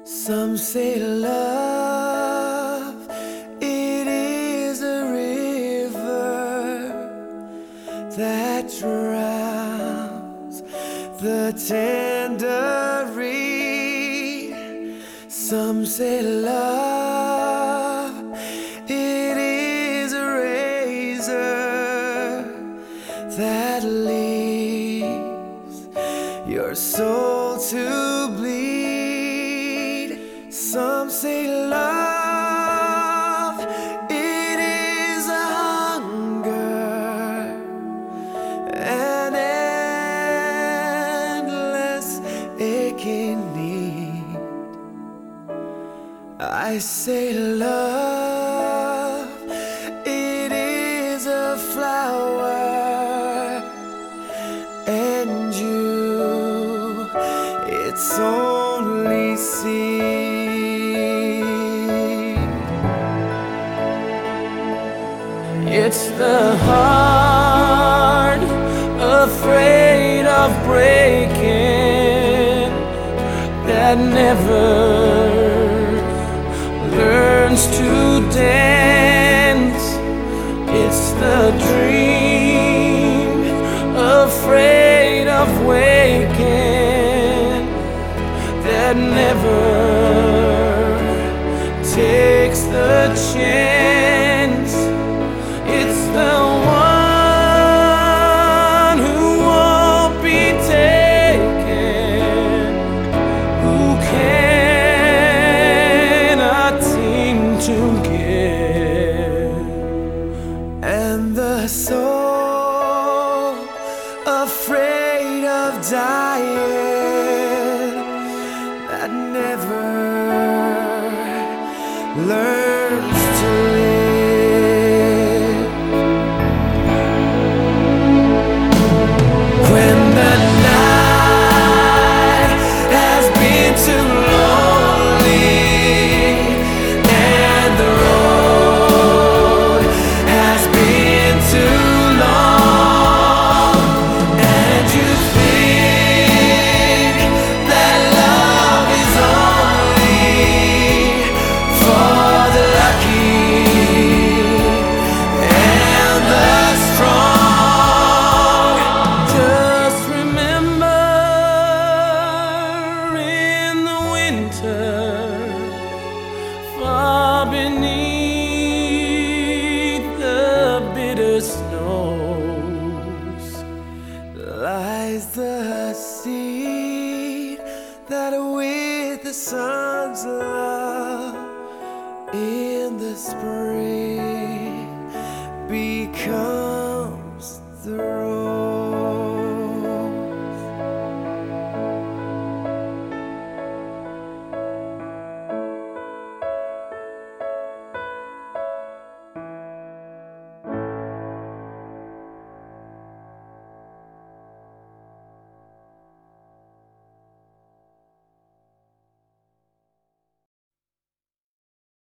Some say love, it is a river that drowns the tender reed. Some say love, it is a razor that leaves your soul to bleed. Some say love, it is a hunger, an endless aching need. I say love, it is a flower, and you, it's only seed. It's the heart afraid of breaking that never learns to dance. It's the dream afraid of waking that never takes the chance. It's the one who won't be taken, who cannot seem to give. And the soul afraid of dying that never learns to live. When the night has been too lonely and the road has been too long, and you think that love is only for the lucky and the strong, just remember in the winter, far beneath the bitter snows, lies the seed that with the sun's love in the spring becomes the rose.